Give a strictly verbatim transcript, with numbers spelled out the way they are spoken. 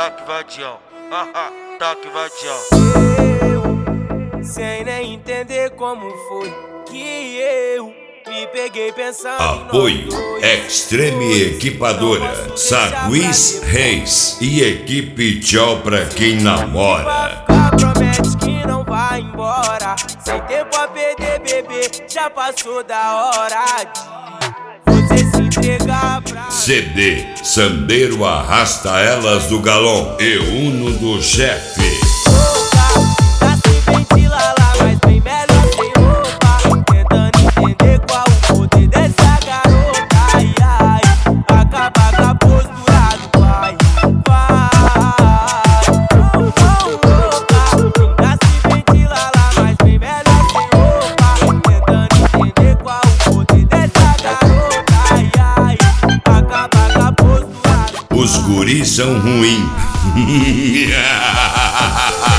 Taque vadião, haha, taque vadião. Eu, sem nem entender como foi que eu me peguei pensando. Apoio Extreme Equipadora, Sagüis Reis e equipe Tchau pra quem namora. Promete que não vai embora, sem tempo a perder, bebê, já passou da hora de você se entregar pra... C D Sandeiro Arrasta Elas do Galão e Uno do Chefe. Tá se ventila lá, mas bem melhor sem roupa, tentando entender qual o poder dessa garota. Ai, ai, acaba com a postura do pai. Vai, oh, oh, louca. Tá se ventila lá, mas bem melhor sem roupa, tentando entender qual o poder dessa garota. Ai, ai, acaba com a postura do pai. Os guris são ruins.